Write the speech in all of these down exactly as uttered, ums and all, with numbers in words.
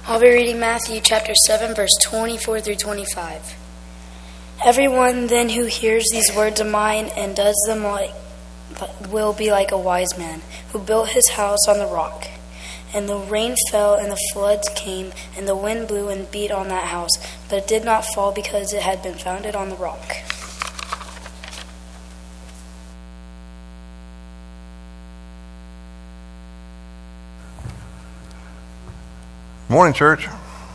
I'll be reading Matthew chapter seven, verse twenty-four through twenty-five. Everyone then who hears these words of mine and does them like will be like a wise man who built his house on the rock. And the rain fell, and the floods came, and the wind blew and beat on that house, but it did not fall because it had been founded on the rock. Morning, church.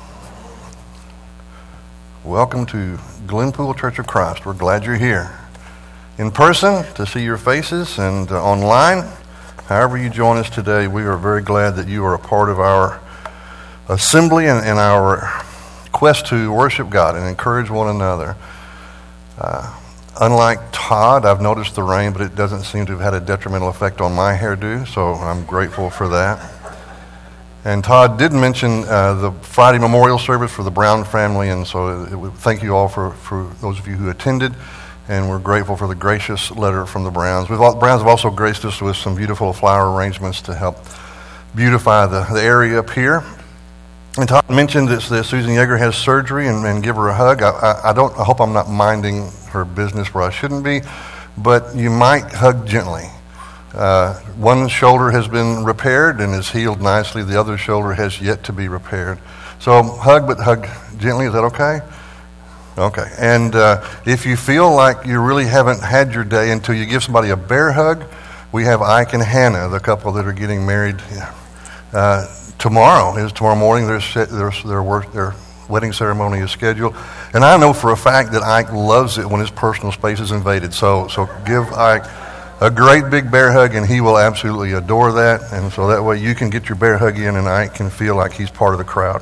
Welcome to Glenpool Church of Christ. We're glad you're here. In person, to see your faces, and uh, online, however you join us today, we are very glad that you are a part of our assembly and, and our quest to worship God and encourage one another. Uh, unlike Todd, I've noticed the rain, but it doesn't seem to have had a detrimental effect on my hairdo, so I'm grateful for that. And Todd did mention uh, the Friday memorial service for the Brown family, and so it, it, thank you all for, for those of you who attended, and we're grateful for the gracious letter from the Browns. We've all, Browns have also graced us with some beautiful flower arrangements to help beautify the, the area up here. And Todd mentioned that, that Susan Yeager has surgery, and, and give her a hug. I, I, I don't. I hope I'm not minding her business where I shouldn't be, but you might hug gently. Uh, one shoulder has been repaired and is healed nicely. The other shoulder has yet to be repaired. So hug, but hug gently. Is that okay? Okay. And uh, if you feel like you really haven't had your day until you give somebody a bear hug, we have Ike and Hannah, the couple that are getting married uh, tomorrow. Is tomorrow morning. Their their their work their wedding ceremony is scheduled, and I know for a fact that Ike loves it when his personal space is invaded. So so give Ike a great big bear hug, and he will absolutely adore that. And so that way you can get your bear hug in, and I can feel like he's part of the crowd.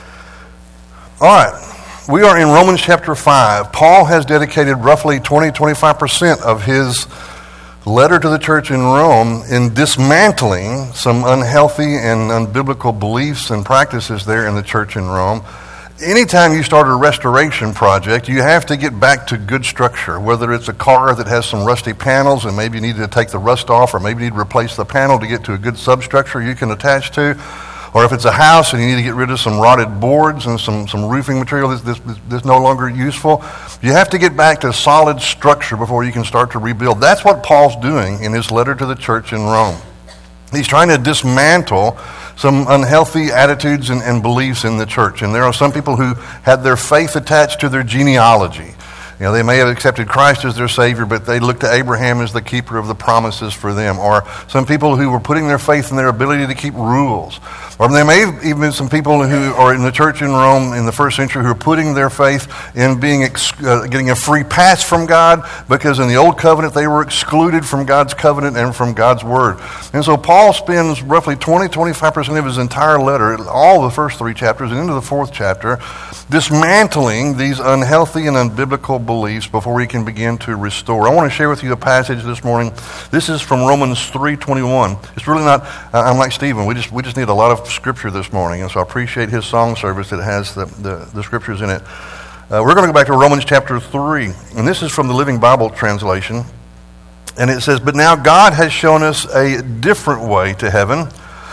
All right, we are in Romans chapter five. Paul has dedicated roughly twenty to twenty-five percent of his letter to the church in Rome in dismantling some unhealthy and unbiblical beliefs and practices there in the church in Rome. Anytime you start a restoration project, you have to get back to good structure, whether it's a car that has some rusty panels and maybe you need to take the rust off, or maybe you need to replace the panel to get to a good substructure you can attach to, or if it's a house and you need to get rid of some rotted boards and some, some roofing material that's, that's, that's no longer useful, you have to get back to solid structure before you can start to rebuild. That's what Paul's doing in his letter to the church in Rome. He's trying to dismantle some unhealthy attitudes and, and beliefs in the church. And there are some people who had their faith attached to their genealogy. You know, they may have accepted Christ as their Savior, but they looked to Abraham as the keeper of the promises for them. Or some people who were putting their faith in their ability to keep rules. Or there may have even been some people who are in the church in Rome in the first century who are putting their faith in being ex- uh, getting a free pass from God, because in the Old Covenant they were excluded from God's covenant and from God's Word. And so Paul spends roughly twenty to twenty-five percent of his entire letter, all the first three chapters and into the fourth chapter, dismantling these unhealthy and unbiblical beliefs before he can begin to restore. I want to share with you a passage this morning. This is from Romans three twenty-one. It's really not, uh, I'm like Stephen, we just we just need a lot of scripture this morning, and so I appreciate his song service that has the, the, the scriptures in it. Uh, we're going to go back to Romans chapter three, and this is from the Living Bible translation, and it says, "But now God has shown us a different way to heaven,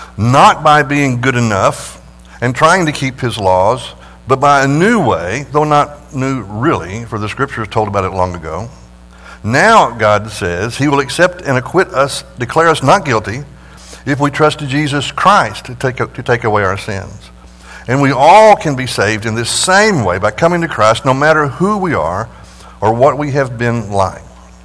not by being good enough and trying to keep his laws, but by a new way, though not new really, for the scriptures told about it long ago. Now, God says, he will accept and acquit us, declare us not guilty, if we trust in Jesus Christ to take, to take away our sins. And we all can be saved in this same way by coming to Christ, no matter who we are or what we have been like."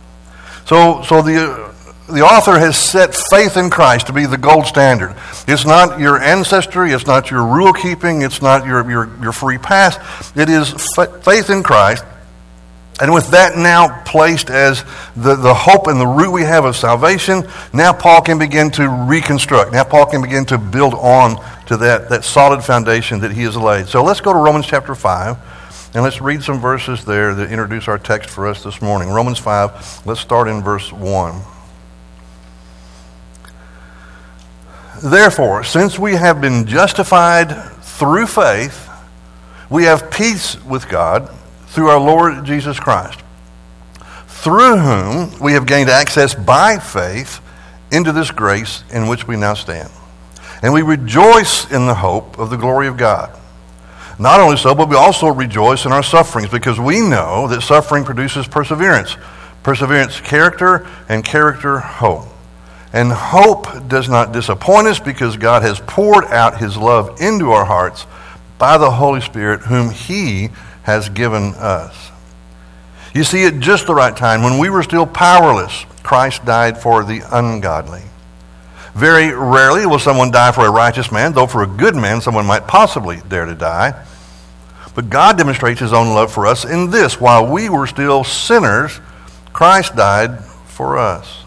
So, so the... The author has set faith in Christ to be the gold standard. It's not your ancestry, it's not your rule keeping, it's not your, your, your free pass. It is f- faith in Christ. And with that now placed as the, the hope and the root we have of salvation, now Paul can begin to reconstruct. Now Paul can begin to build on to that, that solid foundation that he has laid. So let's go to Romans chapter five, and let's read some verses there that introduce our text for us this morning. Romans five, let's start in verse one. "Therefore, since we have been justified through faith, we have peace with God through our Lord Jesus Christ, through whom we have gained access by faith into this grace in which we now stand. And we rejoice in the hope of the glory of God. Not only so, but we also rejoice in our sufferings, because we know that suffering produces perseverance. Perseverance, character, and character, hope. And hope does not disappoint us, because God has poured out his love into our hearts by the Holy Spirit, whom he has given us. You see, at just the right time, when we were still powerless, Christ died for the ungodly. Very rarely will someone die for a righteous man, though for a good man someone might possibly dare to die. But God demonstrates his own love for us in this: while we were still sinners, Christ died for us.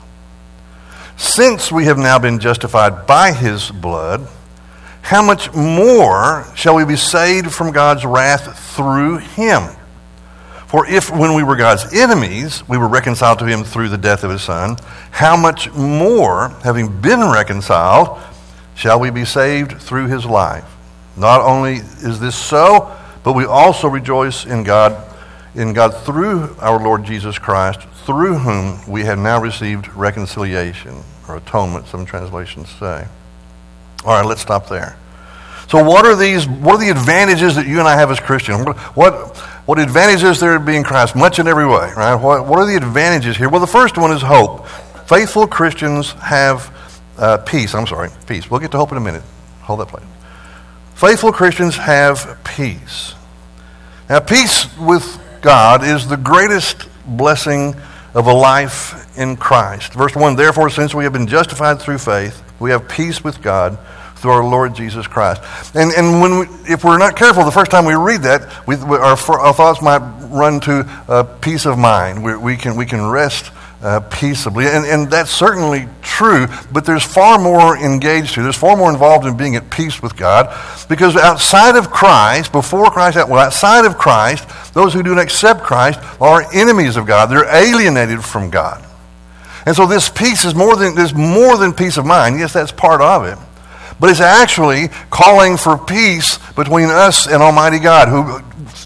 Since we have now been justified by his blood, how much more shall we be saved from God's wrath through him? For if when we were God's enemies, we were reconciled to him through the death of his Son, how much more, having been reconciled, shall we be saved through his life? Not only is this so, but we also rejoice in God, in God through our Lord Jesus Christ, through whom we have now received reconciliation, or atonement, some translations say. All right, let's stop there. So what are these, what are the advantages that you and I have as Christians? What, what advantages is there to being Christ? Much in every way, right? What, what are the advantages here? Well, the first one is hope. Faithful Christians have uh, peace. I'm sorry, peace. We'll get to hope in a minute. Hold that place. Faithful Christians have peace. Now, peace with God is the greatest blessing of a life in Christ. Verse one, therefore, since we have been justified through faith, we have peace with God through our Lord Jesus Christ. And and when we, if we're not careful, the first time we read that, we, we, our, our thoughts might run to uh, peace of mind. We, we can we can rest uh, peaceably, and and that's certainly true. But there's far more engaged to. There's far more involved in being at peace with God, because outside of Christ, before Christ, well, outside of Christ, those who do not accept Christ are enemies of God. They're alienated from God. And so this peace is more than there's more than peace of mind. Yes, that's part of it. But it's actually calling for peace between us and Almighty God, who,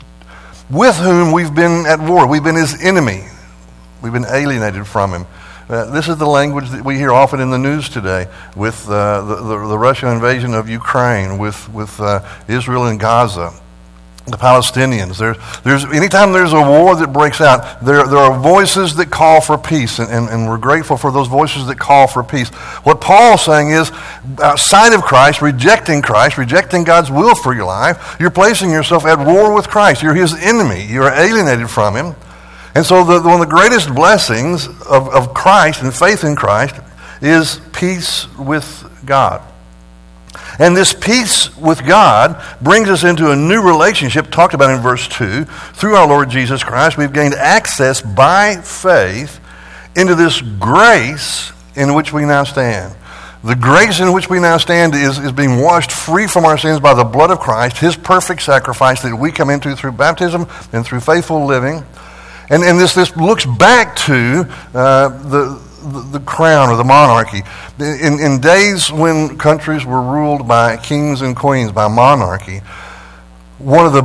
with whom we've been at war. We've been his enemy. We've been alienated from him. Uh, this is the language that we hear often in the news today, with uh, the, the, the Russian invasion of Ukraine, with, with uh, Israel and Gaza, the Palestinians. There's, there's, anytime there's a war that breaks out, there, there are voices that call for peace, and, and, and we're grateful for those voices that call for peace. What Paul's saying is, outside of Christ, rejecting Christ, rejecting God's will for your life, you're placing yourself at war with Christ. You're his enemy. You're alienated from him. And so the, one of the greatest blessings of, of Christ and faith in Christ is peace with God. And this peace with God brings us into a new relationship, talked about in verse two. Through our Lord Jesus Christ, we've gained access by faith into this grace in which we now stand. The grace in which we now stand is, is being washed free from our sins by the blood of Christ, his perfect sacrifice that we come into through baptism and through faithful living. And, and this, this looks back to uh, the... the crown or the monarchy. In, in days when countries were ruled by kings and queens, by monarchy, one of the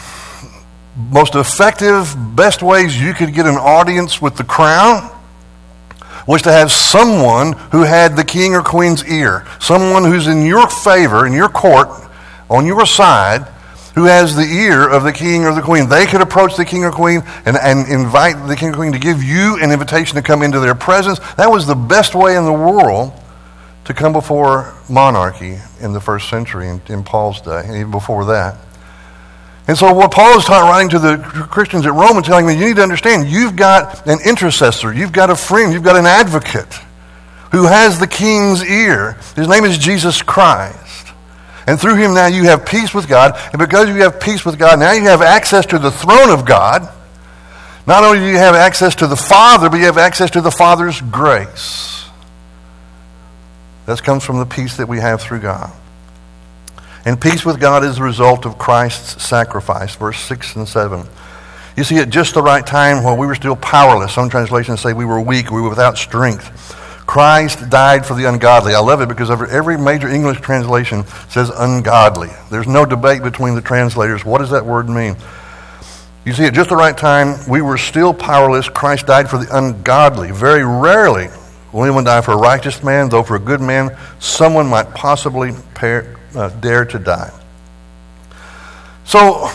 most effective, best ways you could get an audience with the crown was to have someone who had the king or queen's ear, someone who's in your favor, in your court, on your side, who has the ear of the king or the queen. They could approach the king or queen and, and invite the king or queen to give you an invitation to come into their presence. That was the best way in the world to come before monarchy in the first century, in, in Paul's day, and even before that. And so what Paul is writing to the Christians at Rome and telling them, you need to understand, you've got an intercessor, you've got a friend, you've got an advocate who has the king's ear. His name is Jesus Christ. And through him now you have peace with God. And because you have peace with God, now you have access to the throne of God. Not only do you have access to the Father, but you have access to the Father's grace. That comes from the peace that we have through God. And peace with God is the result of Christ's sacrifice. Verse six and seven. You see, at just the right time, while we were still powerless, some translations say we were weak, we were without strength, Christ died for the ungodly. I love it because every major English translation says ungodly. There's no debate between the translators. What does that word mean? You see, at just the right time, we were still powerless. Christ died for the ungodly. Very rarely Will anyone die for a righteous man? Though for a good man, someone might possibly pair, uh, dare to die. So,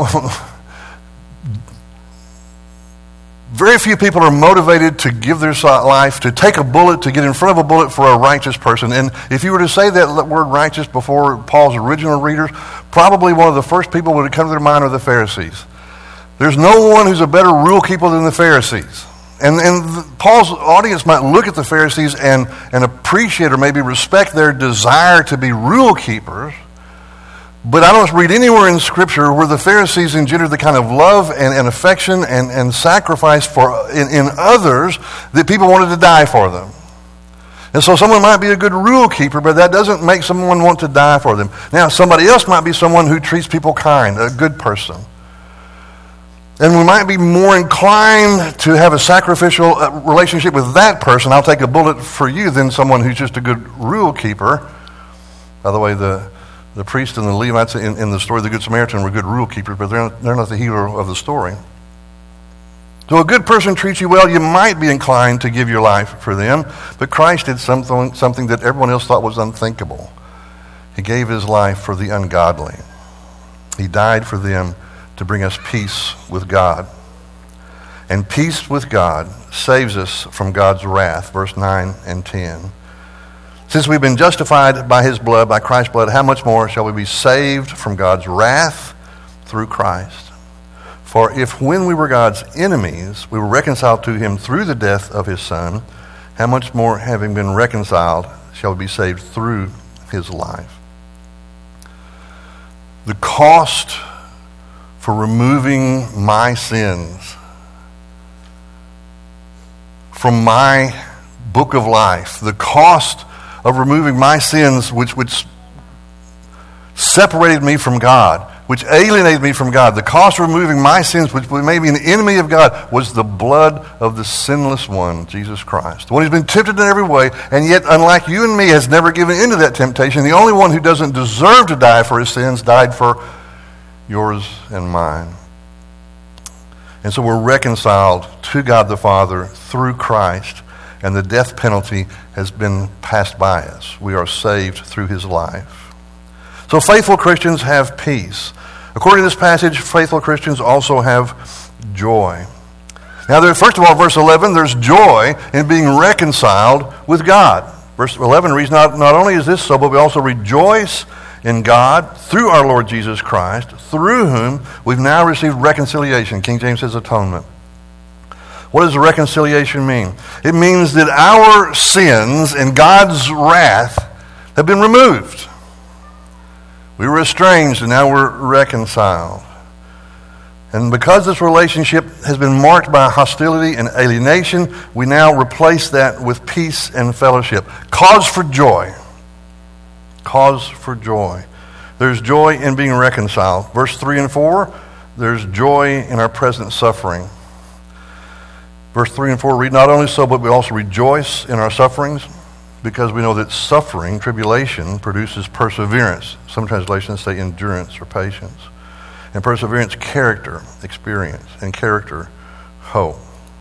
very few people are motivated to give their life, to take a bullet, to get in front of a bullet for a righteous person. And if you were to say that word righteous before Paul's original readers, probably one of the first people would come to their mind are the Pharisees. There's no one who's a better rule keeper than the Pharisees. And, and the, Paul's audience might look at the Pharisees and, and appreciate or maybe respect their desire to be rule keepers. But I don't read anywhere in Scripture where the Pharisees engendered the kind of love and, and affection and, and sacrifice for in, in others that people wanted to die for them. And so someone might be a good rule keeper, but that doesn't make someone want to die for them. Now, somebody else might be someone who treats people kind, a good person. And we might be more inclined to have a sacrificial relationship with that person. I'll take a bullet for you than someone who's just a good rule keeper. By the way, the, the priest and the Levites in, in the story of the Good Samaritan were good rule keepers, but they're not, they're not the hero of the story. So a good person treats you well, you might be inclined to give your life for them, but Christ did something, something that everyone else thought was unthinkable. He gave his life for the ungodly. He died for them to bring us peace with God. And peace with God saves us from God's wrath, verse nine and ten. Since we've been justified by his blood, by Christ's blood, how much more shall we be saved from God's wrath through Christ? For if when we were God's enemies, we were reconciled to him through the death of his Son, how much more, having been reconciled, shall we be saved through his life? The cost for removing my sins from my book of life, the cost of removing my sins which, which separated me from God, which alienated me from God, the cost of removing my sins which made me an enemy of God, was the blood of the sinless one, Jesus Christ. The one who's been tempted in every way, and yet, unlike you and me, has never given in to that temptation. The only one who doesn't deserve to die for his sins died for yours and mine. And so we're reconciled to God the Father through Christ, and the death penalty has been passed by us. We are saved through his life. So faithful Christians have peace. According to this passage, faithful Christians also have joy. Now, there, first of all, verse eleven, there's joy in being reconciled with God. Verse eleven reads, not, not only is this so, but we also rejoice in God through our Lord Jesus Christ, through whom we've now received reconciliation. King James says atonement. What does reconciliation mean? It means that our sins and God's wrath have been removed. We were estranged and now we're reconciled. And because this relationship has been marked by hostility and alienation, we now replace that with peace and fellowship. Cause for joy. Cause for joy. There's joy in being reconciled. Verse three and four, there's joy in our present suffering. Verse three and four read, not only so, but we also rejoice in our sufferings, because we know that suffering, tribulation, produces perseverance. Some translations say endurance or patience. And perseverance, character, experience, and character, hope.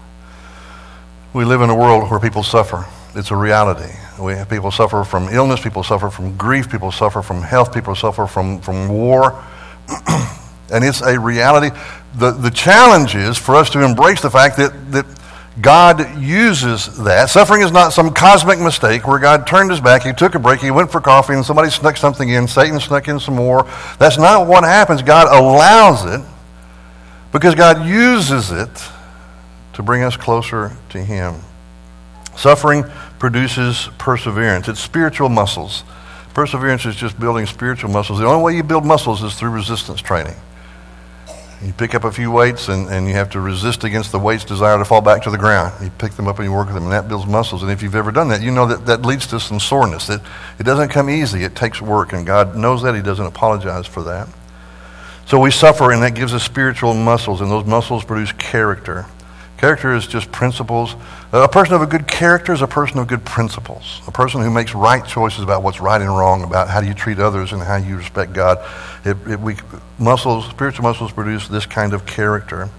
We live in a world where people suffer. It's a reality. We have people suffer from illness, people suffer from grief, people suffer from health, people suffer from, from war. And it's a reality. The, the challenge is for us to embrace the fact that, that God uses that. Suffering is not some cosmic mistake where God turned his back, he took a break, he went for coffee, and somebody snuck something in, Satan snuck in some more. That's not what happens. God allows it because God uses it to bring us closer to him. Suffering produces perseverance. It's spiritual muscles. Perseverance is just building spiritual muscles. The only way you build muscles is through resistance training. You pick up a few weights and, and you have to resist against the weight's desire to fall back to the ground. You pick them up and you work with them, and that builds muscles. And if you've ever done that, you know that that leads to some soreness. It, it doesn't come easy. It takes work, and God knows that. He doesn't apologize for that. So we suffer, and that gives us spiritual muscles, and those muscles produce character. Character is just principles. A person of a good character is a person of good principles. A person who makes right choices about what's right and wrong, about how do you treat others and how you respect God. It, it, we, muscles, spiritual muscles produce this kind of character.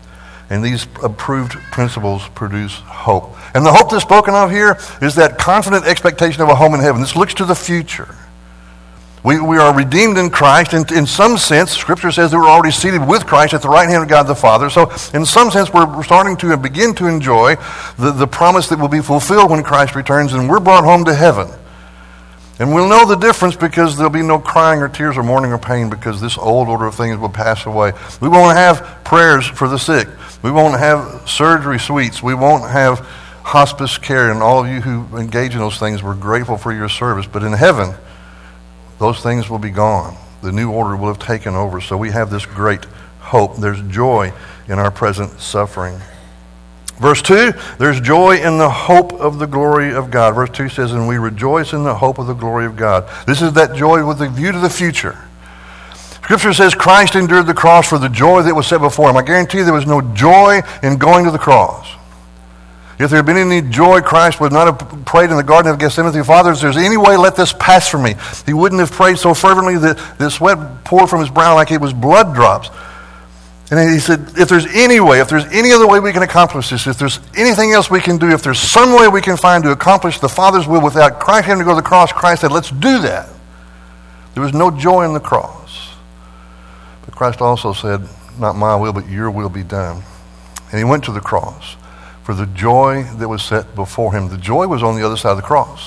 And these approved principles produce hope. And the hope that's spoken of here is that confident expectation of a home in heaven. This looks to the future. We, we are redeemed in Christ. And in some sense, Scripture says that we're already seated with Christ at the right hand of God the Father. So in some sense, we're starting to begin to enjoy the, the promise that will be fulfilled when Christ returns, and we're brought home to heaven. And we'll know the difference because there'll be no crying or tears or mourning or pain, because this old order of things will pass away. We won't have prayers for the sick. We won't have surgery suites. We won't have hospice care. And all of you who engage in those things, we're grateful for your service. But in heaven, those things will be gone. The new order will have taken over. So we have this great hope. There's joy in our present suffering. Verse two, there's joy in the hope of the glory of God. Verse two says, and we rejoice in the hope of the glory of God. This is that joy with a view to the future. Scripture says Christ endured the cross for the joy that was set before him. I guarantee you there was no joy in going to the cross. If there had been any joy, Christ would not have prayed in the Garden of Gethsemane, Father, if there's any way, let this pass from me. He wouldn't have prayed so fervently that the sweat poured from his brow like it was blood drops. And he said, if there's any way, if there's any other way we can accomplish this, if there's anything else we can do, if there's some way we can find to accomplish the Father's will without Christ having to go to the cross, Christ said, let's do that. There was no joy in the cross. But Christ also said, not my will, but your will be done. And he went to the cross for the joy that was set before him. The joy was on the other side of the cross.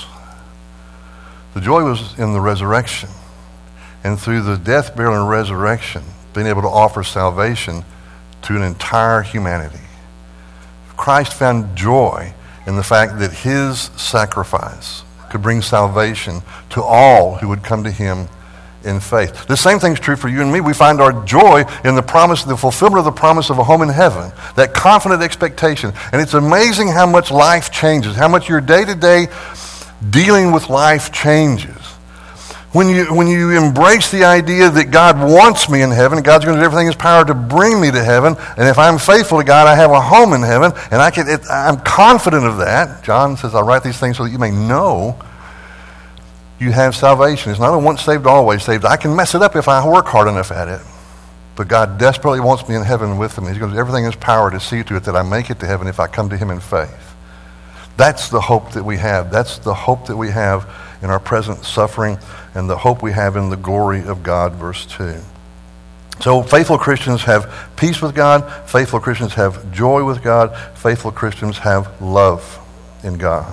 The joy was in the resurrection. And through the death, burial, and resurrection, being able to offer salvation to an entire humanity. Christ found joy in the fact that his sacrifice could bring salvation to all who would come to him in faith. The same thing's true for you and me. We find our joy in the promise, the fulfillment of the promise of a home in heaven, that confident expectation. And it's amazing how much life changes, how much your day-to-day dealing with life changes. When you when you embrace the idea that God wants me in heaven, God's going to do everything in his power to bring me to heaven, and if I'm faithful to God, I have a home in heaven, and I can, it, I'm confident of that. John says, I write these things so that you may know you have salvation. It's not a once saved, always saved. I can mess it up if I work hard enough at it. But God desperately wants me in heaven with him. He's going to do everything in his power to see to it that I make it to heaven if I come to him in faith. That's the hope that we have. That's the hope that we have in our present suffering, and the hope we have in the glory of God, verse two. So faithful Christians have peace with God. Faithful Christians have joy with God. Faithful Christians have love in God.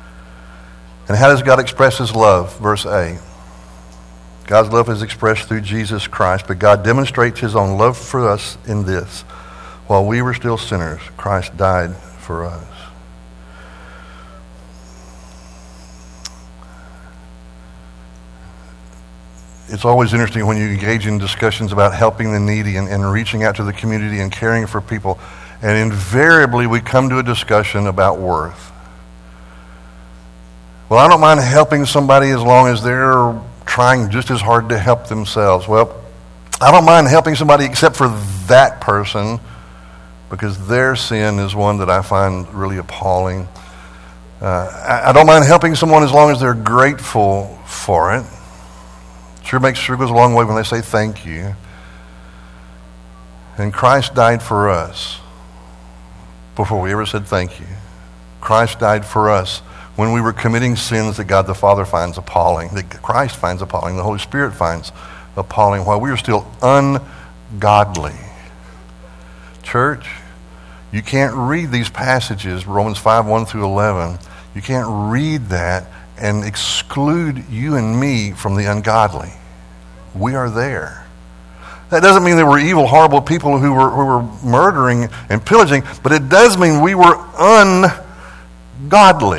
And how does God express his love? Verse eight. God's love is expressed through Jesus Christ, but God demonstrates his own love for us in this. While we were still sinners, Christ died for us. It's always interesting when you engage in discussions about helping the needy and, and reaching out to the community and caring for people. And invariably we come to a discussion about worth. Well, I don't mind helping somebody as long as they're trying just as hard to help themselves. Well, I don't mind helping somebody except for that person, because their sin is one that I find really appalling. Uh, I, I don't mind helping someone as long as they're grateful for it. Sure makes sure goes a long way when they say thank you. And Christ died for us before we ever said thank you. Christ died for us when we were committing sins that God the Father finds appalling, that Christ finds appalling, the Holy Spirit finds appalling, while we are still ungodly. Church, you can't read these passages, Romans five, one through eleven. You can't read that and exclude you and me from the ungodly. We are there. That doesn't mean that we're evil, horrible people who were, who were murdering and pillaging, but it does mean we were ungodly.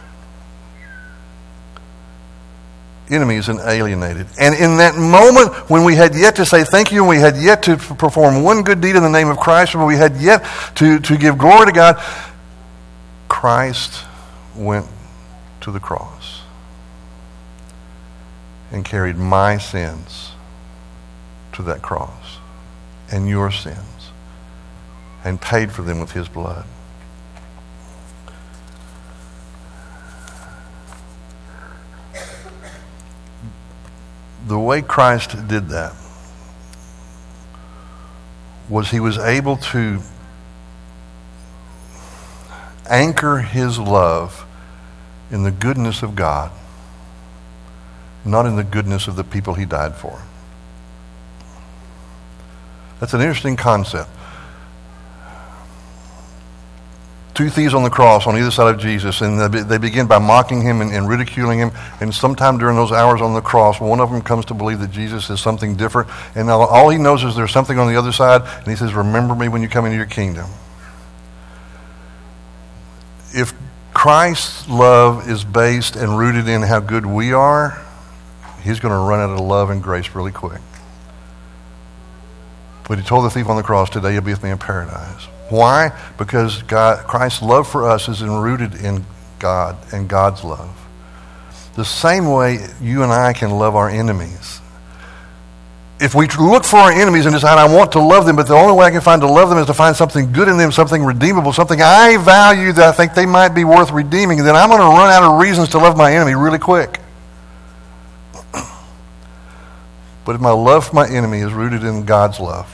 Enemies and alienated. And in that moment when we had yet to say thank you, and we had yet to perform one good deed in the name of Christ, and we had yet to, to give glory to God, Christ went to the cross and carried my sins to that cross and your sins and paid for them with his blood. The way Christ did that was he was able to anchor his love in the goodness of God, not in the goodness of the people he died for. That's an interesting concept. Two thieves on the cross on either side of Jesus, and they begin by mocking him and, and ridiculing him. And sometime during those hours on the cross, one of them comes to believe that Jesus is something different. And all he knows is there's something on the other side, and he says, remember me when you come into your kingdom. If Christ's love is based and rooted in how good we are, he's going to run out of love and grace really quick. But he told the thief on the cross, today you'll be with me in paradise. Why? Because God, Christ's love for us is rooted in God and God's love. The same way you and I can love our enemies. If we look for our enemies and decide, I want to love them, but the only way I can find to love them is to find something good in them, something redeemable, something I value that I think they might be worth redeeming, then I'm going to run out of reasons to love my enemy really quick. But if my love for my enemy is rooted in God's love,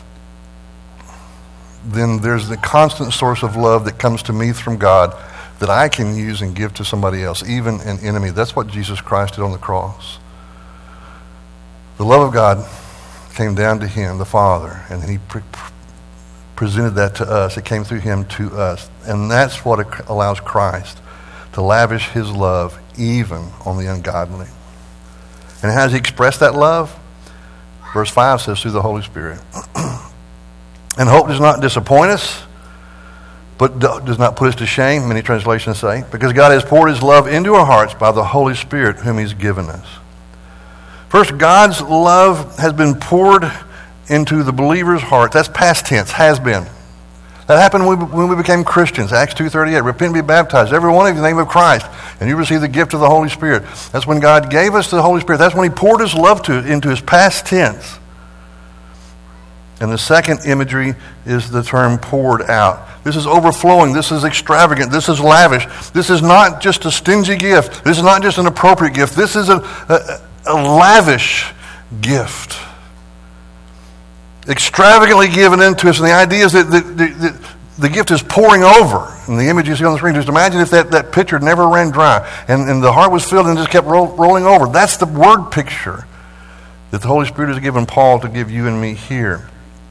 then there's the constant source of love that comes to me from God that I can use and give to somebody else, even an enemy. That's what Jesus Christ did on the cross. The love of God came down to him, the Father, and he pre- presented that to us. It came through him to us. And that's what allows Christ to lavish his love even on the ungodly. And how does he express that love? Verse five says, through the Holy Spirit. And hope does not disappoint us, but does not put us to shame, many translations say, because God has poured his love into our hearts by the Holy Spirit whom he's given us. First, God's love has been poured into the believer's heart. That's past tense, has been. That happened when we became Christians. Acts two thirty-eight, repent and be baptized, every one of you in the name of Christ, and you receive the gift of the Holy Spirit. That's when God gave us the Holy Spirit. That's when he poured his love to into his past tense. And the second imagery is the term poured out. This is overflowing. This is extravagant. This is lavish. This is not just a stingy gift. This is not just an appropriate gift. This is a, a, a lavish gift. Extravagantly given into us. And the idea is that the, the, the, the gift is pouring over. And the image you see on the screen, just imagine if that, that pitcher never ran dry and, and the heart was filled and just kept roll, rolling over. That's the word picture that the Holy Spirit has given Paul to give you and me here.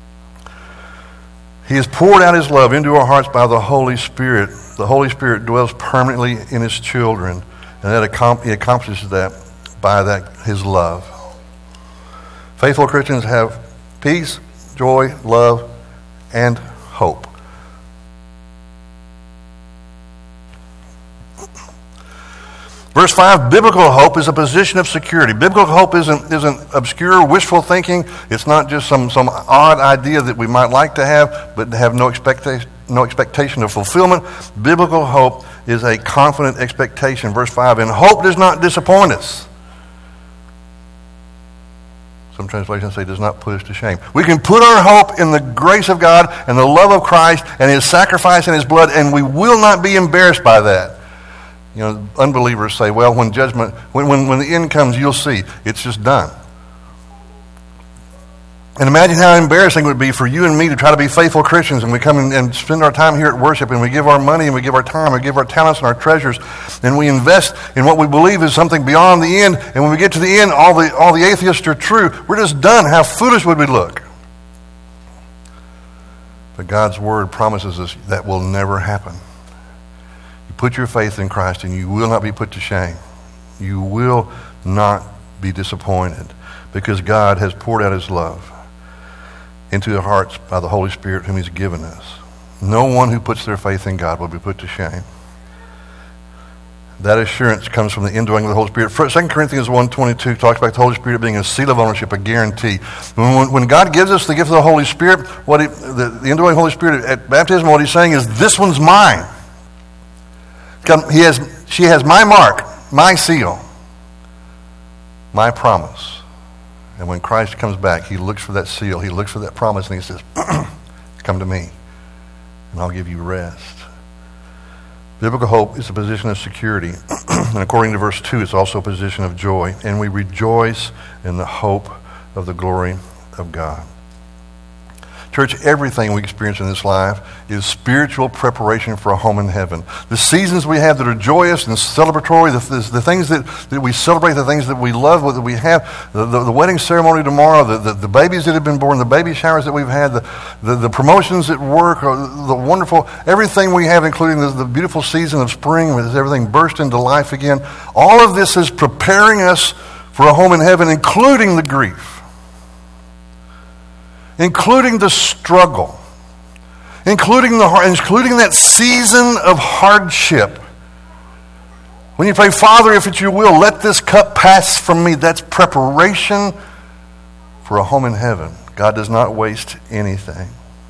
He has poured out his love into our hearts by the Holy Spirit. The Holy Spirit dwells permanently in his children, and that he accomplishes that by that his love. Faithful Christians have peace, joy, love, and hope. Verse five, biblical hope is a position of security. Biblical hope isn't, isn't obscure, wishful thinking. It's not just some, some odd idea that we might like to have, but have no expectation, no expectation of fulfillment. Biblical hope is a confident expectation. Verse five, and hope does not disappoint us. Some translations say does not put us to shame. We can put our hope in the grace of God and the love of Christ and his sacrifice and his blood, and we will not be embarrassed by that. You know, unbelievers say, well, when judgment, when, when, when the end comes, you'll see. It's just done. And imagine how embarrassing it would be for you and me to try to be faithful Christians, and we come in and spend our time here at worship, and we give our money, and we give our time, and we give our talents and our treasures, and we invest in what we believe is something beyond the end, and when we get to the end, all the, all the atheists are true. We're just done. How foolish would we look? But God's word promises us that will never happen. Put your faith in Christ and you will not be put to shame. You will not be disappointed because God has poured out his love into their hearts by the Holy Spirit whom he's given us. No one who puts their faith in God will be put to shame. That assurance comes from the indwelling of the Holy Spirit. Second Corinthians one twenty-two talks about the Holy Spirit being a seal of ownership, a guarantee. When, when God gives us the gift of the Holy Spirit, what he, the, the indwelling Holy Spirit at baptism, what he's saying is, this one's mine. He has, she has my mark, my seal, my promise. And when Christ comes back, he looks for that seal, he looks for that promise, and he says, come to me, and I'll give you rest. Biblical hope is a position of security. And according to verse two, it's also a position of joy. And we rejoice in the hope of the glory of God. Church, everything we experience in this life is spiritual preparation for a home in heaven. The seasons we have that are joyous and celebratory, the, the, the things that, that we celebrate, the things that we love, that we have, the, the, the wedding ceremony tomorrow, the, the, the babies that have been born, the baby showers that we've had, the, the, the promotions at work, or the wonderful, everything we have, including the, the beautiful season of spring with everything burst into life again. All of this is preparing us for a home in heaven, including the grief, including the struggle, including the including that season of hardship. When you pray, Father, if it's your will, let this cup pass from me, that's preparation for a home in heaven. God does not waste anything.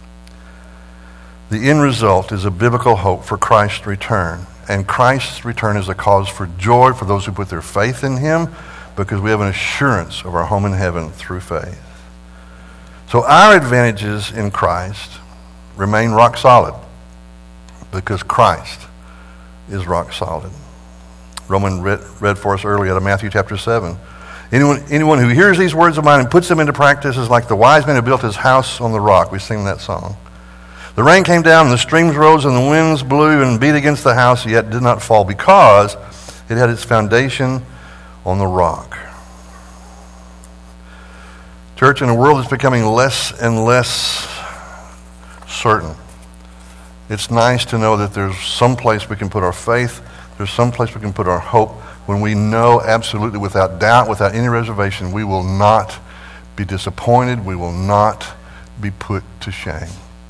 The end result is a biblical hope for Christ's return. And Christ's return is a cause for joy for those who put their faith in him, because we have an assurance of our home in heaven through faith. So our advantages in Christ remain rock solid because Christ is rock solid. Roman read, read for us earlier out of Matthew chapter seven. Anyone, anyone who hears these words of mine and puts them into practice is like the wise man who built his house on the rock. We sing that song. The rain came down, and the streams rose, and the winds blew and beat against the house, yet did not fall because it had its foundation on the rock. Church, in a world that's becoming less and less certain, it's nice to know that there's some place we can put our faith, there's some place we can put our hope, when we know absolutely, without doubt, without any reservation, we will not be disappointed, we will not be put to shame.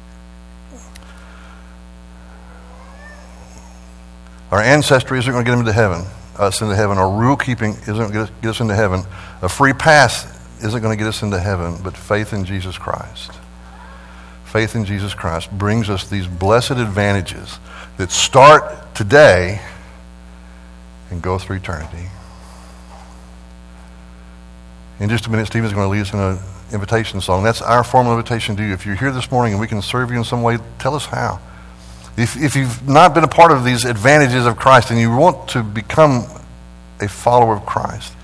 Our ancestry isn't going to get into heaven, us into heaven. Our rule keeping isn't going to get us into heaven. A free pass isn't going to get us into heaven, but faith in Jesus Christ. Faith in Jesus Christ brings us these blessed advantages that start today and go through eternity. In just a minute, Stephen's going to lead us in an invitation song. That's our formal invitation to you. If you're here this morning and we can serve you in some way, tell us how. If, if you've not been a part of these advantages of Christ and you want to become a follower of Christ,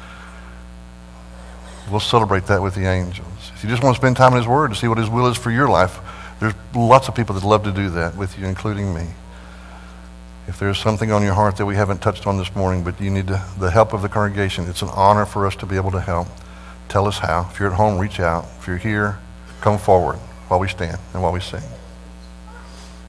we'll celebrate that with the angels. If you just want to spend time in his word to see what his will is for your life, there's lots of people that love to do that with you, including me. If there's something on your heart that we haven't touched on this morning, but you need to, the help of the congregation, it's an honor for us to be able to help. Tell us how. If you're at home, reach out. If you're here, come forward while we stand and while we sing.